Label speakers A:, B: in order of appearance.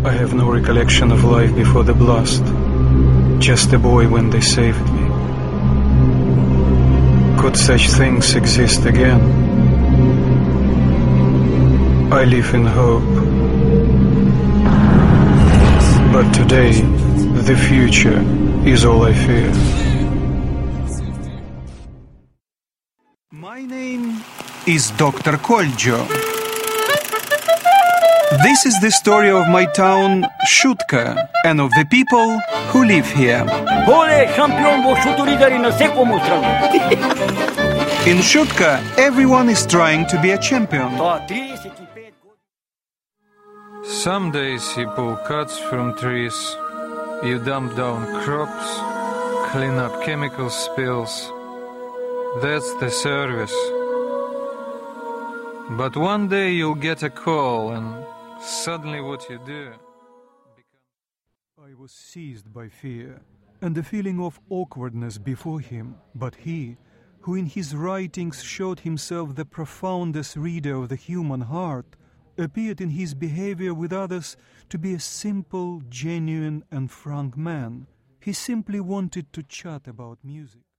A: I have no recollection of life before the blast. Just a boy when they saved me. Could such things exist again? I live in hope. But today, the future is all I fear.
B: My name is Dr. Koljo. This is the story of my town, Shutka, and of the people who live here. In Shutka, everyone is trying to be a champion.
A: Some days you pull cuts from trees, you dump down crops, clean up chemical spills. That's the service. But one day you'll get a call and suddenly what you do
B: I was seized by fear and a feeling of awkwardness before him, but he, who in his writings showed himself the profoundest reader of the human heart, appeared in his behavior with others to be a simple, genuine and frank man. He simply wanted to chat about music.